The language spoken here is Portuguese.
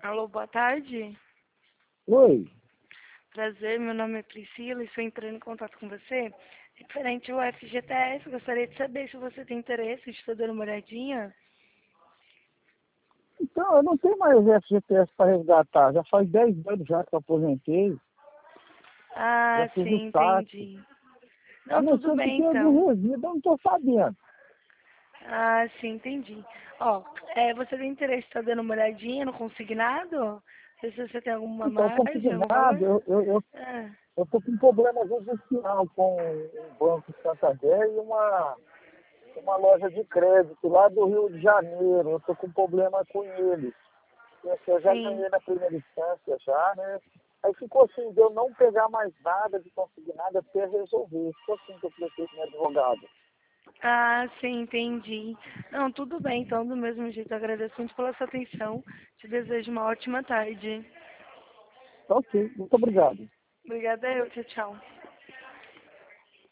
Alô, boa tarde. Oi, Prazer, meu nome é Priscila e estou entrando em contato com você. Referente ao FGTS, gostaria de saber se você tem interesse de estar dando uma olhadinha. então eu não tenho mais FGTS para resgatar, já faz 10 anos já que eu aposentei, Ah, já fiz o sim, saque. entendi. A Não, não tudo ser que bem tenha então. algum resíduo, eu não estou sabendo. Ah, sim, entendi. Ó, você tem interesse em estar dando uma olhadinha no consignado? Se você tem alguma Então, margem, algum valor? consignado, Ah, eu tô com um problema judicial com o Banco Santander e uma loja de crédito lá do Rio de Janeiro. Eu tô com problema com eles. Eu já sim. ganhei na primeira instância já, né? Aí ficou assim, de eu não pegar mais nada de consignado até resolver. Ficou assim que eu prestei com meu advogado. Ah, sim, entendi. Não, tudo bem, então, do mesmo jeito, agradeço muito pela sua atenção. Te desejo uma ótima tarde. Tá ok, muito obrigado. Obrigada, eu. Tchau, tchau.